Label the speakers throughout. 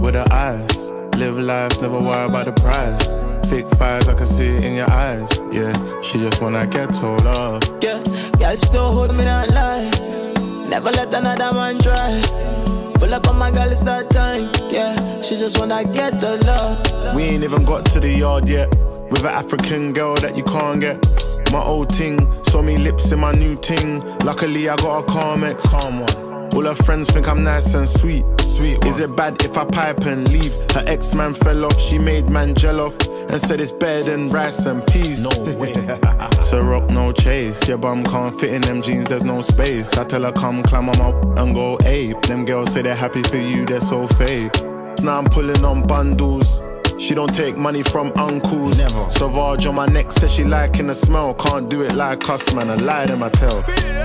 Speaker 1: with her eyes. Live life, never worry about the price. Thick thighs, I can see it in your eyes. Yeah, she just wanna get told love.
Speaker 2: Yeah, y'all still hold me that lie. Never let another man try. Pull up on my girl, it's that time. Yeah, she just wanna get the love.
Speaker 1: We ain't even got to the yard yet. With an African girl that you can't get. My old ting, saw me lips in my new ting. Luckily I got a calm ex, calm one. All her friends think I'm nice and sweet. Sweet one. Is it bad if I pipe and leave? Her ex-man fell off, she made man gel off and said it's better than rice and peas. No way. So rock, no chase. Your bum can't fit in them jeans, there's no space. I tell her come climb on my and go ape. Them girls say they're happy for you, they're so fake. Now I'm pulling on bundles. She don't take money from uncles. Never. Sauvage on my neck says she liking the smell. Can't do it like us, man, I lie to my tell.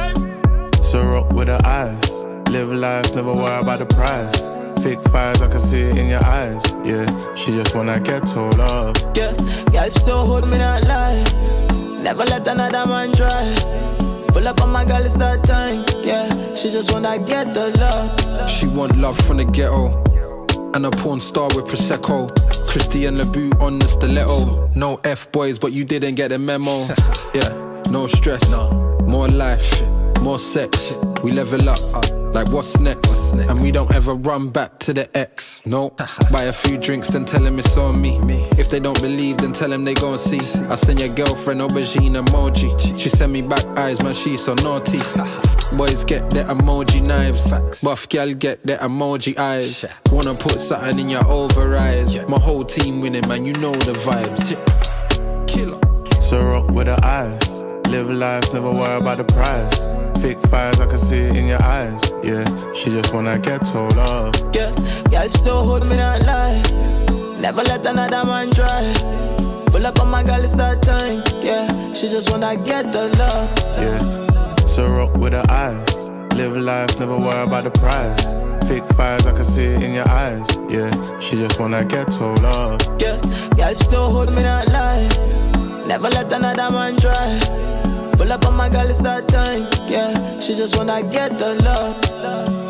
Speaker 1: So rock with her eyes. Live life, never worry about the price. Thick thighs, I can see it in your eyes. Yeah, she just wanna get told love.
Speaker 2: Yeah, y'all still hold me that lie. Never let another man try. Pull up on my girl, it's that time. Yeah, she just wanna get the love.
Speaker 3: She want love from the ghetto. And a porn star with Prosecco. Christian LeBout on the stiletto. No F-boys, but you didn't get the memo. Yeah, no stress, more life, more sex. We level up, like what's next? And we don't ever run back to the ex. No, buy a few drinks, then tell them it's on me. If they don't believe, then tell them they gon' see. I send your girlfriend aubergine emoji. She send me back eyes, man, she's so naughty. Boys get the emoji knives. Buff gal get the emoji eyes. Wanna put something in your overeyes. My whole team winning, man, you know the vibes. Killer.
Speaker 1: So rock with her eyes. Live life, never worry about the price. Thick thighs, I can see it in your eyes. Yeah, she just wanna get told love.
Speaker 2: Yeah, y'all still hold me that lie. Never let another man try. Pull up on my girl, it's that time. Yeah, she just wanna get the love.
Speaker 1: Yeah, so rock with her eyes. Live life, never worry about the price. Thick thighs, I can see it in your eyes. Yeah, she just wanna get told love.
Speaker 2: Yeah, y'all still hold me that lie. Never let another man try. Pull up on my girl, it's that time. Yeah, she just wanna get the love.